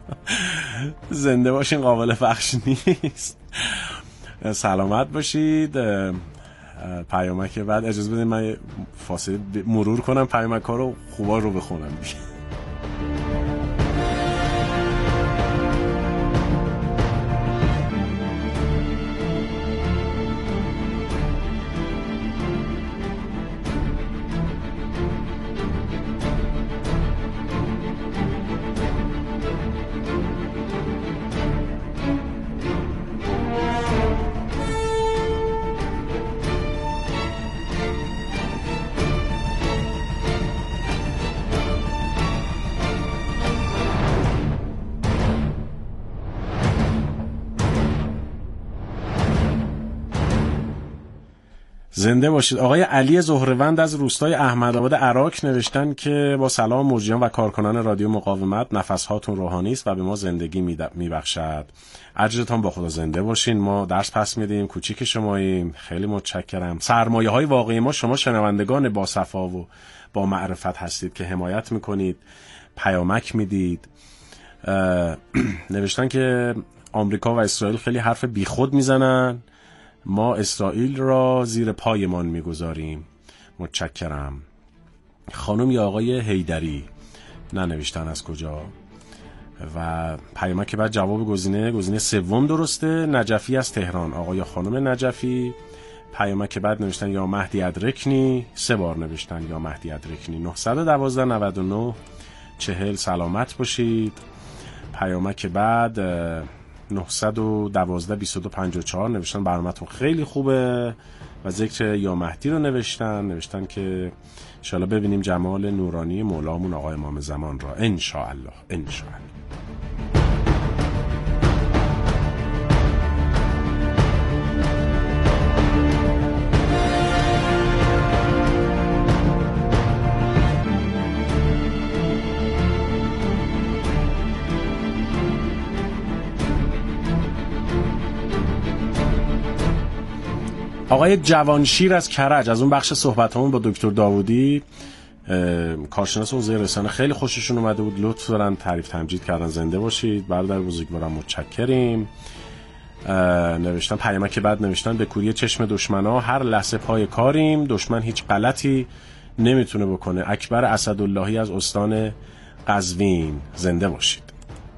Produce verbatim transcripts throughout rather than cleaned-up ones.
زنده باشین، قابل پخش نیست. سلامت باشید. پیامک بعد اجازه بدید من فاصله مرور کنم پیامک ها رو، خوبا رو بخونم دیگه. زنده باشید. آقای علی زهروند از روستای احمدآباد عراق نوشتن که با سلام مجریان و کارکنان رادیو مقاومت، نفس‌هاتون روحانی است و به ما زندگی میبخشد. اجرتان با خدا. زنده باشین. ما درس پس میدیم، کوچیک شماییم. خیلی متشکرم. سرمایه‌های واقعی ما شما شنوندگان با صفا و با معرفت هستید که حمایت میکنید، پیامک میدید. نوشتن که آمریکا و اسرائیل خیلی حرف بیخود میزنن، ما اسرائیل را زیر پایمان میگذاریم. متشکرم. خانم یا آقای حیدری ننوشتن از کجا. و پیامک بعد جواب گزینه گزینه سوم درسته. نجفی از تهران، آقای یا خانم نجفی. پیامک بعد نوشتن یا مهدی ادرکنی، سه بار نوشتن یا مهدی ادرکنی. نه یک دو نود و نه چهل سلامت باشید. پیامک بعد نه یک دو بیست و دو پنجاه و چهار نوشتن برنامه‌تون خیلی خوبه و ذکر یا مهدی رو نوشتن. نوشتن که انشاءالله ببینیم جمال نورانی مولامون آقای امام زمان را انشاءالله انشاءالله. آقای جوانشیر از کرج، از اون بخش صحبتامون با دکتر داوودی کارشناس حوزه رسانه خیلی خوششون اومده بود، لطف دارن تعریف تمجید کردن. زنده باشید برادر بزرگوارم، متشکریم. نوشتن پیامک بعد نوشتن به کوری چشم دشمنا هر لحظه پای کاریم، دشمن هیچ غلطی نمیتونه بکنه. اکبر اسداللهی از استان قزوین. زنده باشید.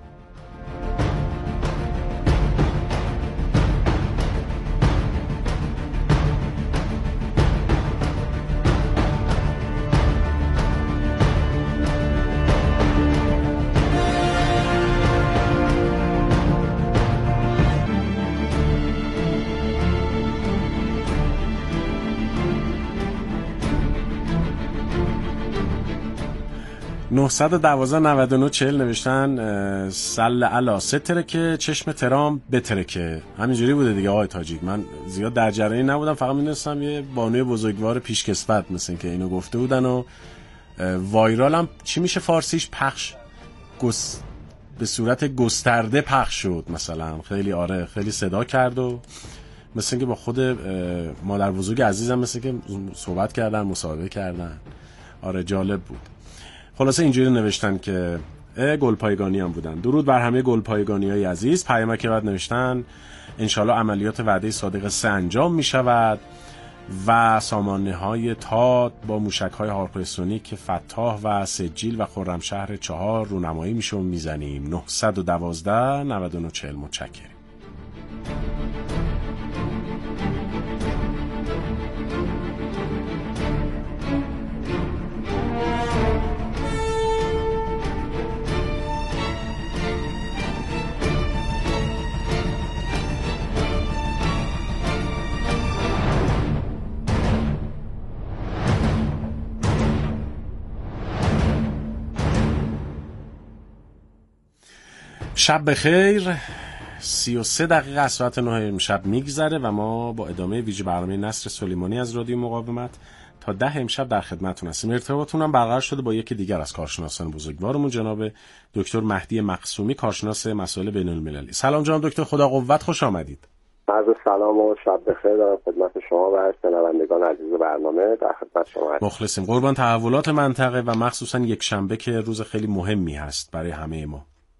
نه یک دو نود و نه چهل نوشتن سل علا سه ترکه چشم ترام بترکه. همینجوری بوده دیگه آقای تاجیک. من زیاد در جریان نبودم، فقط می‌دونستم یه بانوی بزرگوار پیشکسوت مثل که اینو گفته بودن و وایرال هم چی میشه فارسیش، پخش گس... به صورت گسترده پخش شد مثلا. خیلی آره خیلی صدا کرد و مثل که با خود مادر بزرگ عزیزم مثل که صحبت کردن، مصاحبه کردن. آره جالب بود. خلاصه اینجوری نوشتن که گلپایگانی هم بودن. درود بر همه گلپایگانی‌های عزیز. پیامک بعد نوشتن انشالله عملیات وعده صادق سه انجام می شود و سامانه‌های تاد با موشک‌های هارپرسونیک فتاح و سجیل و خرمشهر چهار رونمایی میشه و میزنیم. نه یک دو نود و نه چهل متشکرم. شب بخیر. سی و سه دقیقه از ساعت نه امشب میگذره و ما با ادامه ویژه برنامه نصر سلیمانی از رادیو مقاومت تا ده امشب در خدمتتون هستیم. ارتباطتون هم برقرار شده با یکی دیگر از کارشناسان بزرگوارمون، جناب دکتر مهدی مقسومی، کارشناس مسائل بین المللی. سلام جناب دکتر، خدا قوت، خوش آمدید. عرض سلام و شب بخیر دارم خدمت شما و شنوندگان عزیز برنامه. در خدمت شما هستم. مخلصیم. قربان تحولات منطقه و مخصوصا یک شنبه که روز خیلی مهمی هست برای همه ما.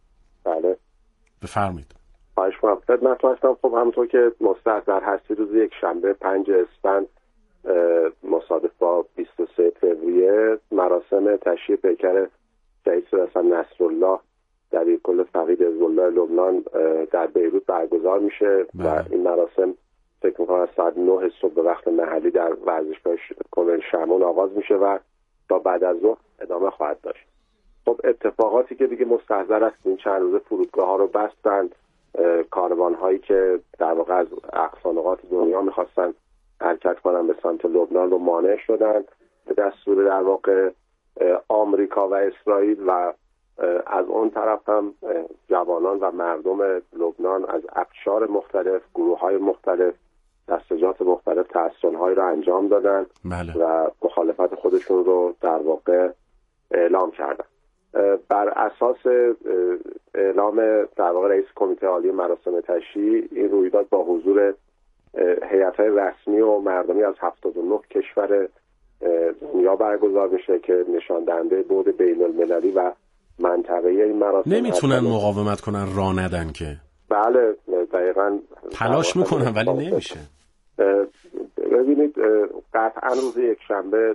بله بفرمایید. خواهش می‌کنم. خدمتتون هستم. خب همونطور که مستحضر هستی روز یک شنبه پنج اسفند مصادف با بیست و سه فوریه مراسم تشییع پیکر شهید سید حسن نصرالله دبیرکل فقید حزب الله لبنان در بیروت برگزار میشه و این مراسم فکر می‌کنم از ساعت نه صبح به وقت محلی در ورزشگاه کلونل شمعون آغاز میشه و تا بعد از ظهر ادامه خواهد داشت. خب اتفاقاتی که دیگه مستحضر است این چند روز فرودگاه‌ها رو بستند، کاروان هایی که در واقع از اقصا نقاط دنیا میخواستن حرکت کنن به سمت لبنان رو مانع شدن به دستور در واقع آمریکا و اسرائیل و از اون طرف هم جوانان و مردم لبنان از اقشار مختلف، گروه های مختلف، دستجات مختلف تحصن هایی رو انجام دادن بله. و مخالفت خودشون رو در واقع اعلام کردن. بر اساس اعلام در واقع رئیس کمیته عالی مراسم تشییع این رویداد با حضور هیئت‌های رسمی و مردمی از هفتاد و نه کشور دنیا برگزار میشه که نشان دهنده بعد بین المللی و منطقه‌ای این مراسم. نمیتونن مقاومت کنن، راه ندن که. بله دقیقاً تلاش میکنن ولی نمیشه. ببینید قطعا روز یک شنبه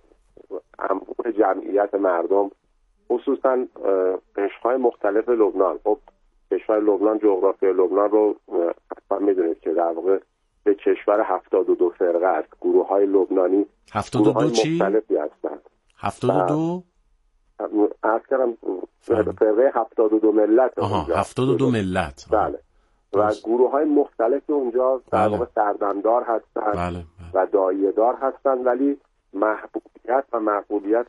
انبوه جمعیت مردم خصوصا قشرهای مختلف لبنان، خب کشور لبنان جغرافی لبنان رو حتما میدونید که در واقع به کشور هفتاد و دو فرقه است. گروه های لبنانی هفتاد و دو چی؟ مختلفی هستند. هفتاد و دو؟ عرض کردم فرقه هفتاد و دو ملت. آها هفتاد و دو ملت. بله. و گروه های مختلفی اونجا در واقع سردمدار هستند بله. بله. و داعیه دار هستند، ولی محبوبیت و مقبولیت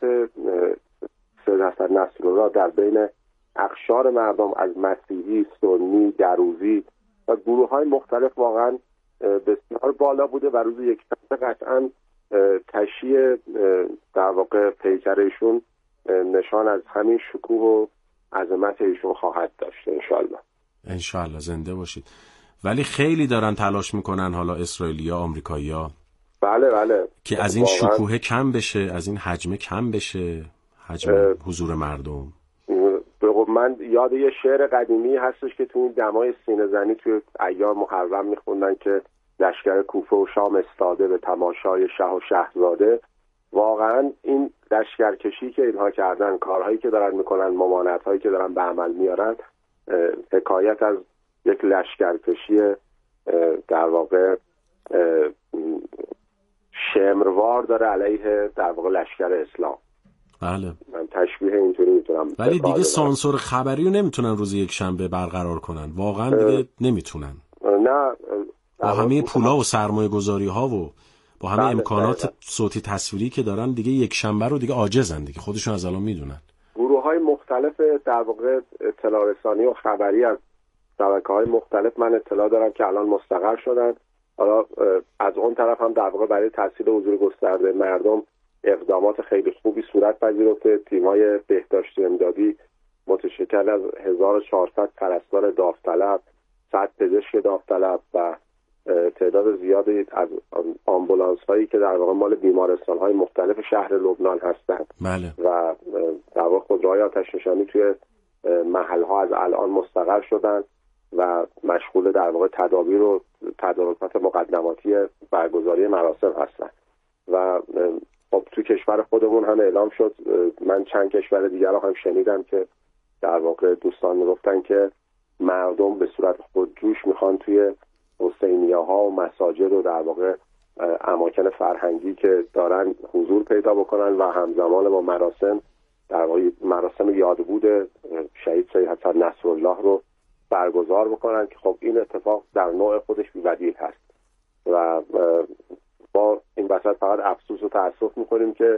سید حسن نصرالله در بین اقشار مردم از مسیحی، سنی، دروزی و گروه های مختلف واقعا بسیار بالا بوده و روز یکشنبه قطعا تشییع در واقع پیکرشون نشان از همین شکوه و عظمت ایشون خواهد داشت انشالله. انشالله زنده باشید. ولی خیلی دارن تلاش میکنن حالا اسرائیلیا، آمریکایی‌ها بله بله که از این شکوه کم بشه، از این حجم کم بشه، حجم حضور مردم. من یاد یه شعر قدیمی هستش که تو این دمای سینه زنی توی ایام محرم میخوندن که لشکر کوفه و شام استاده به تماشای شه و شهزاده. واقعا این لشکرکشی که اینها کردن، کارهایی که دارن میکنن، ممانعت‌هایی که دارن به عمل میارن، حکایت از یک لشکرکشی در واقع شمروار داره علیه در واقع لشکر اسلام. بله. من تشبیه اینطوری میتونم. ولی دیگه سانسور خبری رو نمیتونن روز یک شنبه برقرار کنن. واقعا دیگه نمیتونن. نه با همه پولا و سرمایه گذاری ها و با همه بله امکانات بله. صوتی تصویری که دارن دیگه یک شنبه رو دیگه عاجزن دیگه، خودشون از الان میدونن. گروه های مختلف در واقع اطلاع رسانی و خبری از شبکه های مختلف من اطلاع دارم که الان مستقر شدن. حالا از اون طرف هم در واقع برای تسهیل حضور گسترده مردم اقدامات خیلی خوبی صورت پذیرفته. تیم‌های بهداشتی امدادی متشکل از هزار و چهارصد پرستار داوطلب، صد پزشک داوطلب و تعداد زیادی از آمبولانس‌هایی که در واقع مال بیمارستان‌های مختلف شهر لبنان هستند بله. و در واقع خودروهای آتش‌نشانی توی محل‌ها از الان مستقر شدن و مشغول در واقع تدابیر و تدارکات مقدماتی برگزاری مراسم هستند. و خب تو کشور خودمون هم اعلام شد، من چند کشور دیگر رو هم شنیدم که در واقع دوستان میگفتن که مردم به صورت خودجوش میخوان توی حسینیه ها و مساجد و در واقع اماکن فرهنگی که دارن حضور پیدا بکنن و همزمان با مراسم در واقع مراسم یادبود شهید سید حسن نصرالله رو برگزار بکنن که خب این اتفاق در نوع خودش بی‌بدیل هست و با این وسط فقط افسوس و تأسف میکنیم که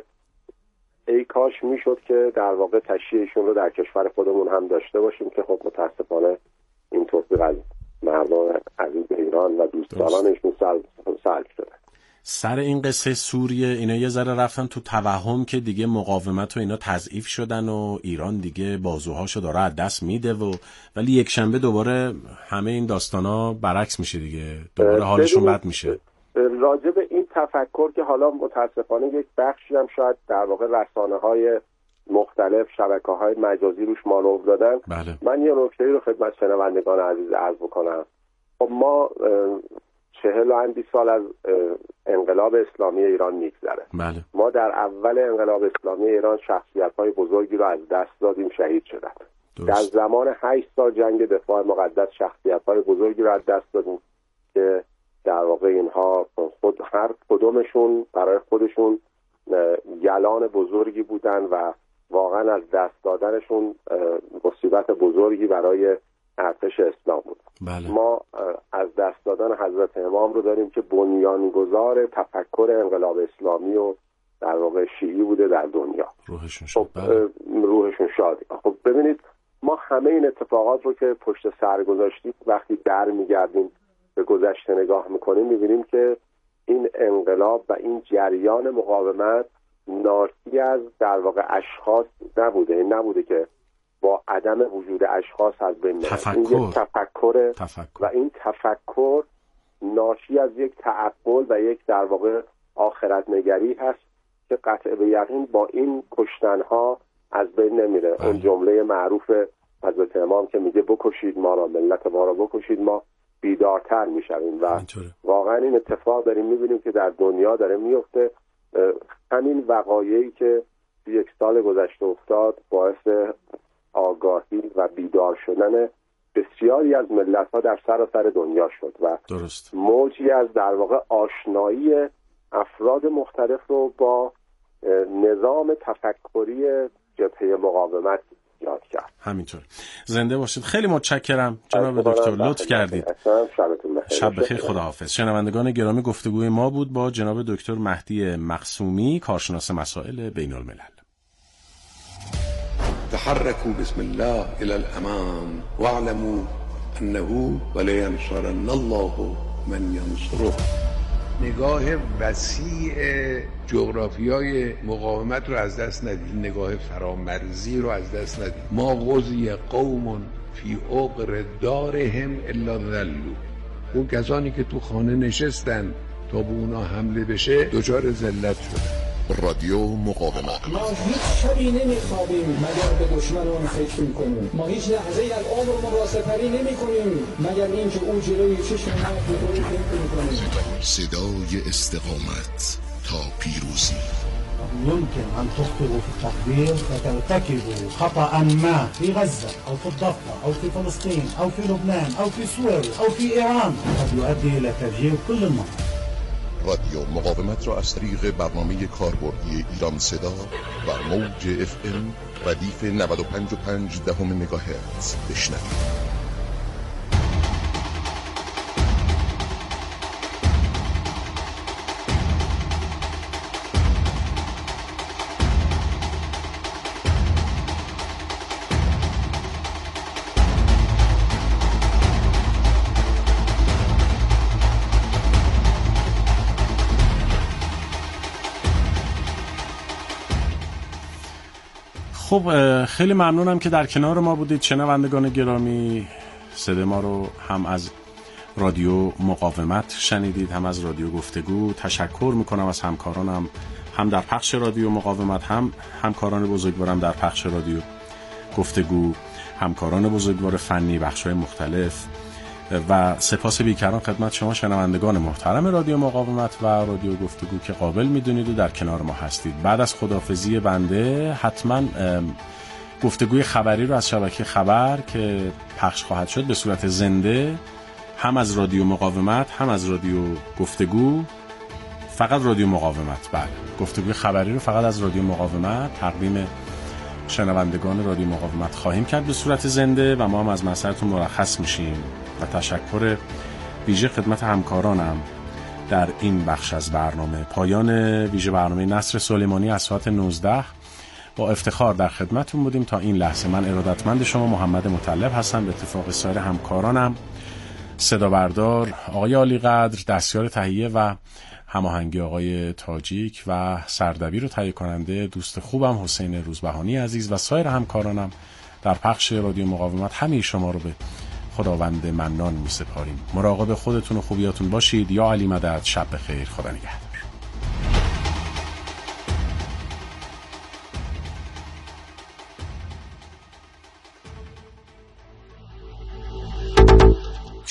ای کاش میشد که در واقع تشییعشون رو در کشور خودمون هم داشته باشیم که خب متاسفانه این توفیق از مردم عزیز ایران و دوستدارانشون سلب شده. سر این قصه سوریه اینا یه ذره رفتن تو توهم که دیگه مقاومت و اینا تضعیف شدن و ایران دیگه بازوهاشو داره از دست میده و ولی یک شنبه دوباره همه این داستانا برعکس میشه دیگه، دوباره حالشون بد میشه. راجع به این تفکر که حالا متاسفانه یک بخشی هم شاید در واقع رسانه‌های مختلف شبکه‌های مجازی روش مانور دادن. بله. من یه نکته‌ای رو خدمت شنوندگان عزیز عرض بکنم. خب ما چهل و اندی سال از انقلاب اسلامی ایران میگذره. بله. ما در اول انقلاب اسلامی ایران شخصیت‌های بزرگی رو از دست دادیم، شهید شدن. در زمان هشت سال جنگ دفاع مقدس شخصیت‌های بزرگی رو از دست دادیم که در واقع اینها خود هر کدومشون برای خودشون یلان بزرگی بودن و واقعا از دست دادنشون مصیبت بزرگی برای ارتش اسلام بود. بله. ما از دست دادن حضرت امام رو داریم که بنیانگذار تفکر انقلاب اسلامی و در واقع شیعی بوده در دنیا. روحشون شاد. خب بله. روحشون شاد. خب ببینید ما همه این اتفاقات رو که پشت سر گذاشتیم وقتی برمیگردیم به گذشته نگاه میکنیم میبینیم که این انقلاب و این جریان مقاومت ناشی از در واقع اشخاص نبوده. این نبوده که با عدم وجود اشخاص از بین تفکر. این یک تفکر تفکر و این تفکر ناشی از یک تعقل و یک در واقع آخرت نگری هست که قطع به یقین با این کشتنها از بین نمیره. بله. اون جمله معروف حضرت امام که میگه بکشید ما را، ملت ما را بکشید، ما بیدارتر میشویم. و اینطوره. واقعا این اتفاق داریم میبینیم که در دنیا داره میفته. همین وقایعی که یک سال گذشته افتاد باعث آگاهی و بیدار شدن بسیاری از ملت‌ها در سراسر دنیا شد و درست. موجی از در واقع آشنایی افراد مختلف رو با نظام تفکری جبهه مقاومت یاد کرد. همینطور. زنده باشید. خیلی متشکرم جناب دکتر، لطف کردید. شب بخیر، خداحافظ. شنوندگان گرامی، گفتگوی ما بود با جناب دکتر مهدی مخصومی، کارشناس مسائل بین الملل. تحركوا بسم الله إلى الأمام واعلموا أنه ولينصرن الله من ينصره. نگاه وسیع جغرافیای مقاومت رو از دست ندید، نگاه فرامرزی رو از دست ندید. ما غزی قوم فی عقر دارهم الا ذلوا. اون کسانی که تو خانه نشستن تا به اونا حمله بشه دچار ذلت شدن. رادیو مقاومت. ما هیچ شبی نمیخوابیم مگر به دشمنان فکر میکنیم. ما هیچ لحظه از عمرمون را سپری نمیکنیم مگر اینکه او جلوی چشم ما رو فکر میکنیم. صدای استقامت تا پیروزی. يمكن أن تخطئوا في التقدير وترتكبوا خطأ ما في غزة أو في الضفة أو في فلسطين أو في لبنان أو في سوريا أو في إيران قد يؤدي إلى تفجير كل المناطق. رادیو مقاومت را از طریق برنامه کاربردی ایران صدا و موج اف ام ردیف نود و پنج و پنج دهم مگاهرتز بشنوید. خب خیلی ممنونم که در کنار ما بودید شنوندگان گرامی. صدای ما رو هم از رادیو مقاومت شنیدید هم از رادیو گفتگو. تشکر میکنم از همکارانم، هم در پخش رادیو مقاومت، هم همکاران بزرگوارم در پخش رادیو گفتگو، همکاران بزرگوار فنی بخش‌های مختلف، و سپاس بیکران خدمت شما شنوندگان محترم رادیو مقاومت و رادیو گفتگو که قابل میدونید و در کنار ما هستید. بعد از خداحافظی بنده حتما گفتگوی خبری رو از شبکه خبر که پخش خواهد شد به صورت زنده، هم از رادیو مقاومت هم از رادیو گفتگو، فقط رادیو مقاومت، بله گفتگوی خبری رو فقط از رادیو مقاومت تقدیم شنوندگان رادیو مقاومت خواهیم کرد به صورت زنده و ما هم از مسئلتون مرخص میشیم. و تشکر ویژه خدمت همکارانم در این بخش از برنامه. پایان ویژه برنامه نصر سلیمانی از ساعت نوزده با افتخار در خدمتون بودیم تا این لحظه. من ارادتمند شما محمد مطلب هستم به اتفاق سایر همکارانم، صدا بردار آقای عالی قدر، دستیار تهیه و هماهنگی آقای تاجیک و سردبیر و تهیه کننده دوست خوبم حسین روزبهانی عزیز و سایر همکارانم در پخش رادیو مقاومت. همه شما رو به خداوند منان می سپاریم. مراقب خودتون و خوبیاتون باشید. یا علی مدد. شب بخیر. خدا نگهدار.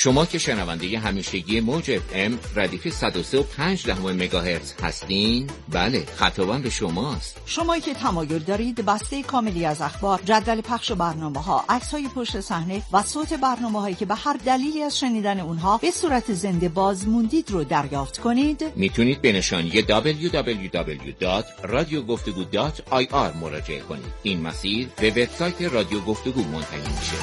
شما که شنونده همیشگی موج اف ام ردیف صد و سه و پنج دهم مگاهرتز هستین، بله خطابم به شماست. شمایی که تمایل دارید بسته کاملی از اخبار، جدول پخش برنامه‌ها، عکس‌های پشت صحنه و صوت برنامه‌هایی که به هر دلیلی از شنیدن اونها به صورت زنده باز موندید رو دریافت کنید، میتونید به نشانی دبلیو دبلیو دبلیو دات رادیو گفتگو دات آی آر مراجعه کنید. این مسیر به وبسایت رادیو گفتگو منتهی میشه.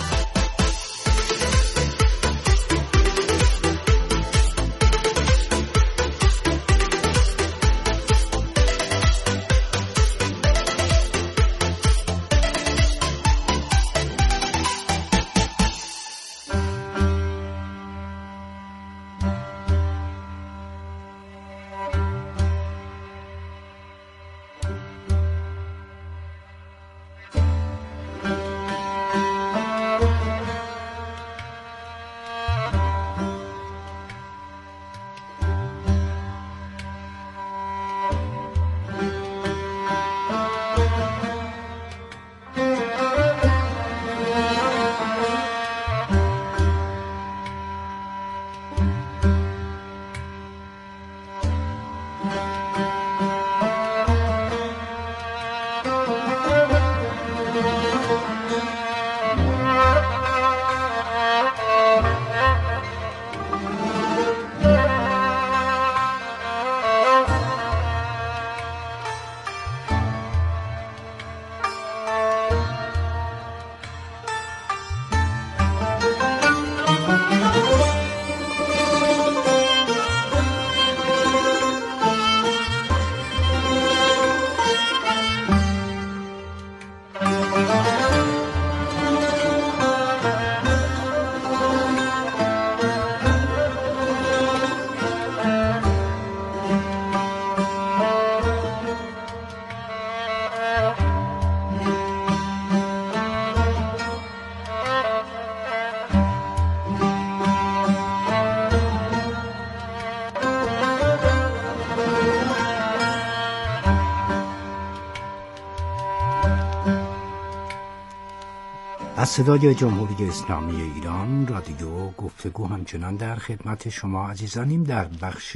از صدای جمهوری اسلامی ایران رادیو گفتگو همچنان در خدمت شما عزیزانیم در بخش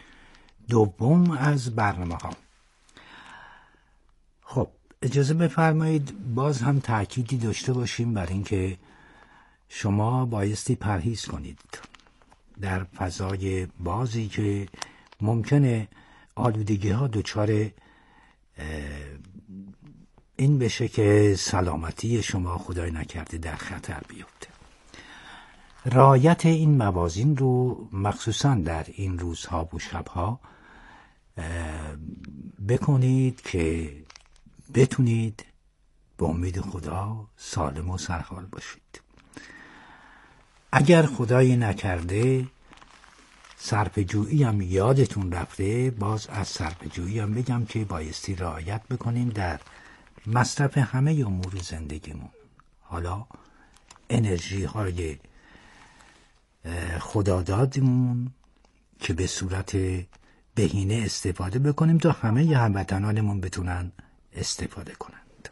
دوم از برنامه ها. خب اجازه بفرمایید باز هم تأکیدی داشته باشیم بر اینکه شما بایستی پرهیز کنید در فضای بازی که ممکنه آلودگی ها دچار این بشه که سلامتی شما خدای نکرده در خطر بیفته. رعایت این موازین رو مخصوصا در این روزها و شبها بکنید که بتونید به امید خدا سالم و سرحال باشید. اگر خدای نکرده صرفه‌جویی هم یادتون رفته، باز از صرفه‌جویی هم بگم که بایستی رعایت بکنیم در مصرف همه امور زندگیمون. حالا انرژی های خدادادمون که به صورت بهینه استفاده بکنیم تا همه هموطنانمون بتونن استفاده کنند.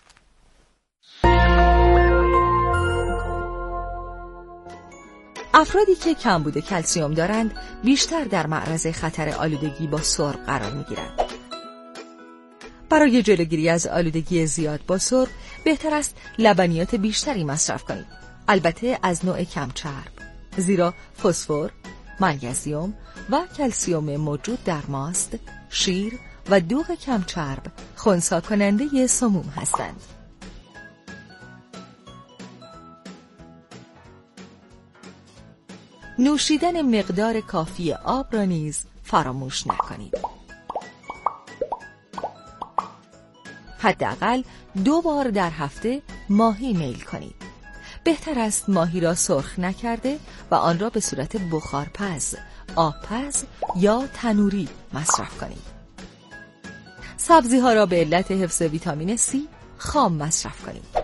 افرادی که کمبود کلسیم دارند بیشتر در معرض خطر آلودگی با سرب قرار می‌گیرند. برای جلوگیری از آلودگی زیاد با سرب بهتر است لبنیات بیشتری مصرف کنید، البته از نوع کم چرب، زیرا فسفر، مگنیزیم و کلسیم موجود در ماست، شیر و دوغ کم چرب خنثی کننده سموم هستند. نوشیدن مقدار کافی آب را نیز فراموش نکنید. حداقل دو بار در هفته ماهی میل کنید. بهتر است ماهی را سرخ نکرده و آن را به صورت بخارپز، آبپز یا تنوری مصرف کنید. سبزی ها را به علت حفظ ویتامین سی خام مصرف کنید.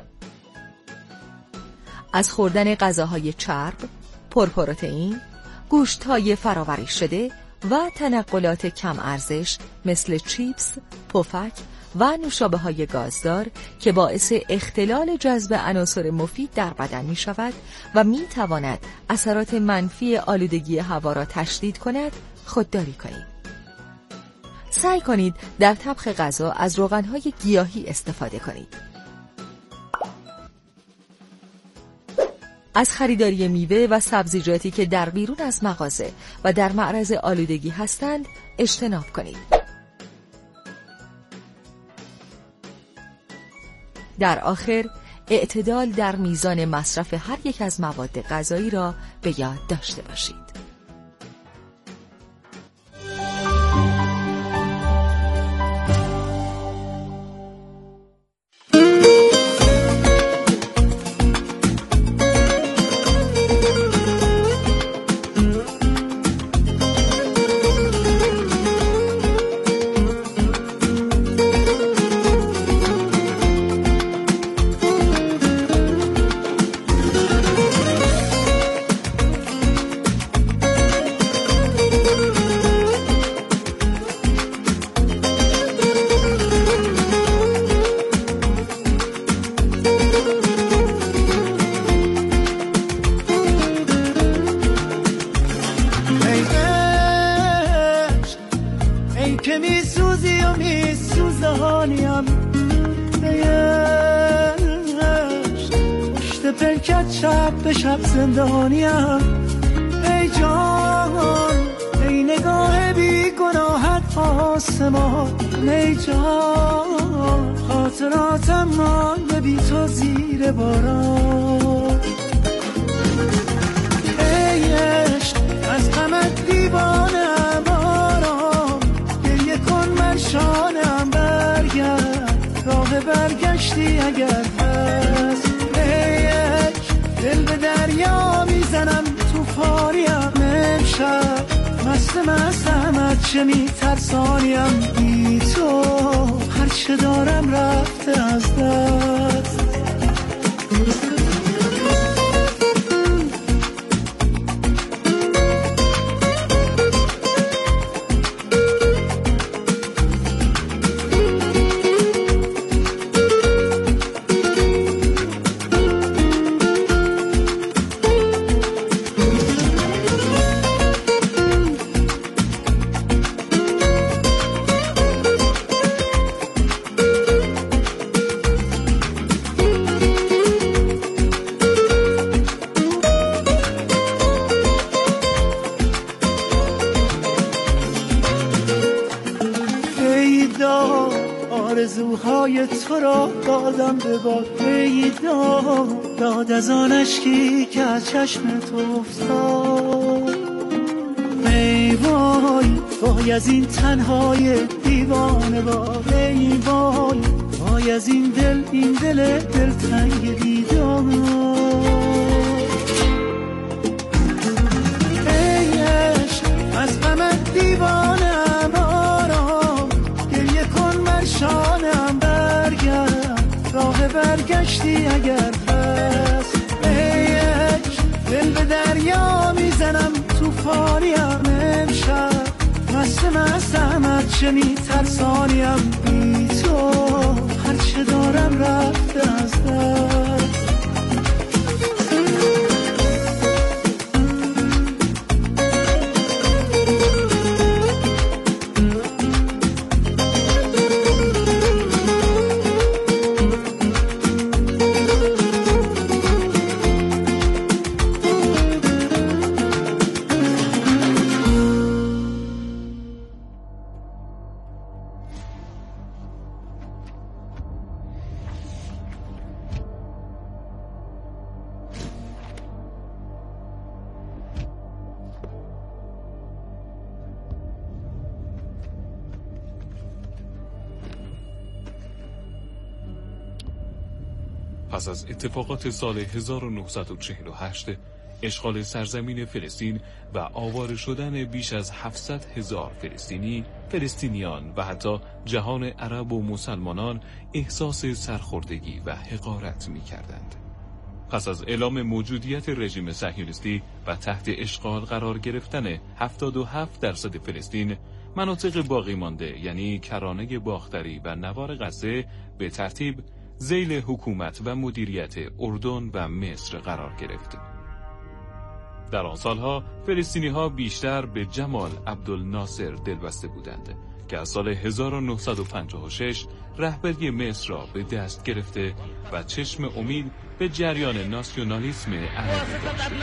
از خوردن غذاهای چرب، پرپروتئین، گوشت‌های فراوری شده و تنقلات کم ارزش مثل چیپس، پفک و نوشابه‌های گازدار که باعث اختلال جذب عناصر مفید در بدن می شود و می تواند اثرات منفی آلودگی هوا را تشدید کند خودداری کنید. سعی کنید در طبخ غذا از روغن‌های گیاهی استفاده کنید. از خریداری میوه و سبزیجاتی که در بیرون از مغازه و در معرض آلودگی هستند اجتناب کنید. در آخر، اعتدال در میزان مصرف هر یک از مواد غذایی را به یاد داشته باشید. پرکت شب به شب زندانیم، ای جان ای نگاه بی گناهت آسمان، ای جان خاطراتم مانده بی تو زیر باران، ای عشق از غمت دیوانم آرام، گریه کن مرشانم برگرد، راه برگشتی اگر هست، دل به دریا میزنم توفانیم، امشب مست مستمت چه میترسانیم، بی تو هرچه دارم رفته از دست. آرزوهای تو را دادم به باد، ای داد داد از آن اشکی که از چشم تو افتاد، ای وای وای از این تنهای دیوانه باد، ای وای وای از این دل این دل دلتنگ دیدار، ای عشق از غمت دیوانم آرام، گریه کن مرشانم برگرد، راه برگشتی اگر هست، ای عشق دل به دریا میزنم توفانیم، امشب مست مستمت چه میترسانیم، بی تو هرچه دارم رفته از دست. پس از اتفاقات سال هزار و نهصد و چهل و هشت، اشغال سرزمین فلسطین و آواره شدن بیش از هفتصد هزار فلسطینی، فلسطینیان و حتی جهان عرب و مسلمانان احساس سرخوردگی و حقارت می کردند. پس از اعلام موجودیت رژیم صهیونیستی و تحت اشغال قرار گرفتن هفتاد و هفت درصد فلسطین، مناطق باقی مانده یعنی کرانه باختری و نوار غزه به ترتیب ذیل حکومت و مدیریت اردن و مصر قرار گرفت. در آن سالها فلسطینی‌ها بیشتر به جمال عبدالناصر دلبسته بودند که از سال هزار و نهصد و پنجاه و شش رهبری مصر را به دست گرفته و چشم امید به جریان ناسیونالیسم عربی داشت.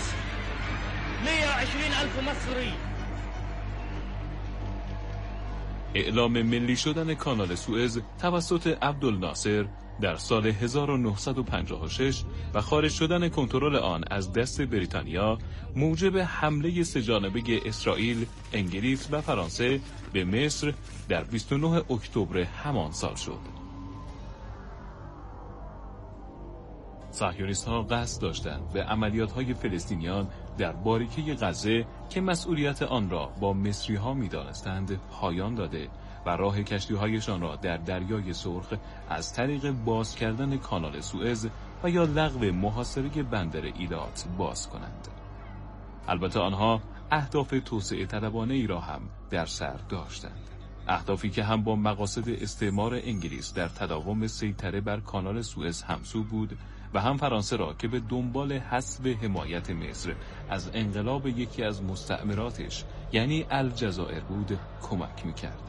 اعلام ملی شدن کانال سوئز توسط عبدالناصر در سال هزار و نهصد و پنجاه و شش و خارج شدن کنترل آن از دست بریتانیا موجب حمله سه‌جانبه اسرائیل، انگلیس و فرانسه به مصر در بیست و نه اکتبر همان سال شد. صهیونیست‌ها قصد داشتند به عملیات‌های فلسطینیان در باریکه غزه که مسئولیت آن را با مصری‌ها می‌دانستند پایان داده و راه کشتی‌هایشان را در دریای سرخ از طریق باز کردن کانال سوئز و یا لغو محاصره بندر ایلات باز کنند. البته آنها اهداف توسعه طلبانه ای را هم در سر داشتند. اهدافی که هم با مقاصد استعمار انگلیس در تداوم سیطره بر کانال سوئز همسو بود و هم فرانسه را که به دنبال حذف حمایت مصر از انقلاب یکی از مستعمراتش یعنی الجزایر بود کمک می‌کرد.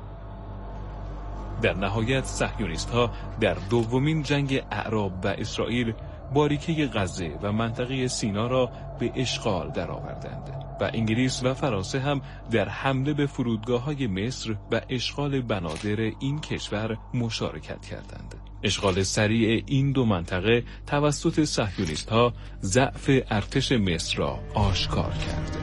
در نهایت صهیونیست‌ها در دومین جنگ اعراب و اسرائیل باریکه غزه و منطقه سینا را به اشغال درآوردند و انگلیس و فرانسه هم در حمله به فرودگاه‌های مصر و اشغال بنادر این کشور مشارکت کردند. اشغال سریع این دو منطقه توسط صهیونیست‌ها ضعف ارتش مصر را آشکار کرد.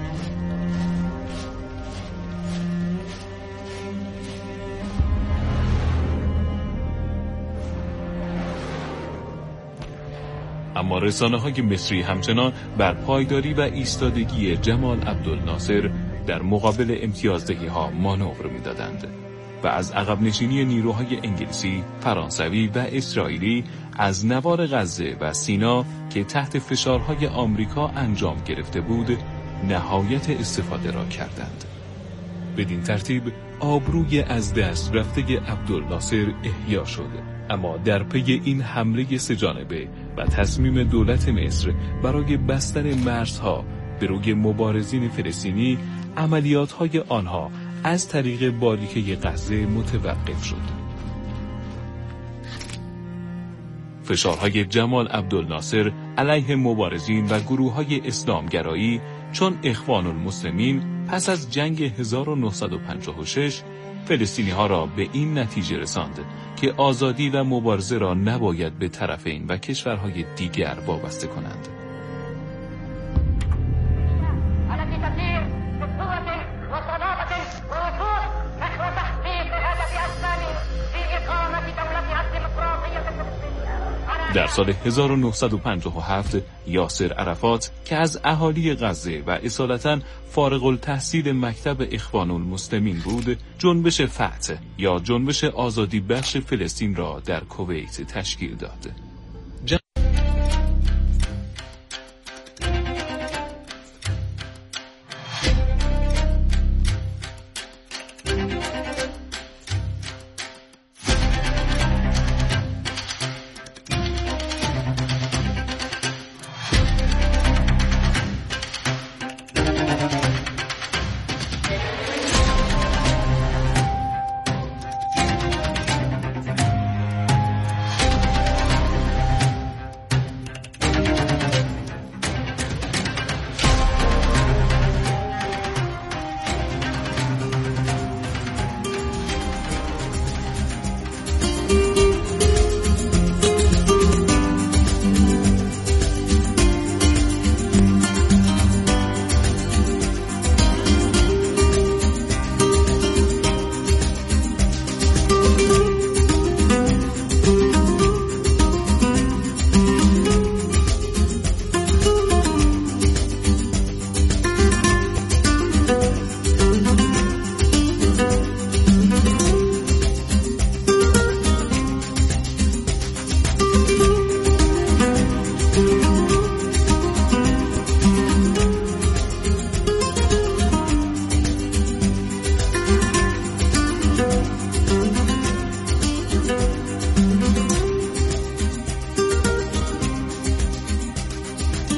اما رسانه‌های مصری همچنان بر پایداری و ایستادگی جمال عبدالناصر در مقابل امتیازدهی‌ها مانور می‌دادند و از عقب نشینی نیروهای انگلیسی، فرانسوی و اسرائیلی از نوار غزه و سینا که تحت فشارهای آمریکا انجام گرفته بود، نهایت استفاده را کردند. بدین ترتیب آبروی از دست رفته عبدالناصر احیا شد. اما در پی این حمله سه‌جانبه و تصمیم دولت مصر برای بستن مرزها به روی مبارزین فلسطینی، عملیات‌های آنها از طریق باریکه غزه متوقف شد. فشارهای جمال عبدالناصر علیه مبارزین و گروه‌های اسلامگرایی چون اخوان المسلمین پس از جنگ هزار و نهصد و پنجاه و شش فلسطینی‌ها را به این نتیجه رساند که آزادی و مبارزه را نباید به طرفین و کشورهای دیگر وابسته کنند. در سال هزار و نهصد و پنجاه و هفت یاسر عرفات که از اهالی غزه و اصالتاً فارغ التحصیل مکتب اخوان المسلمین بود، جنبش فتح یا جنبش آزادی بخش فلسطین را در کویت تشکیل داد.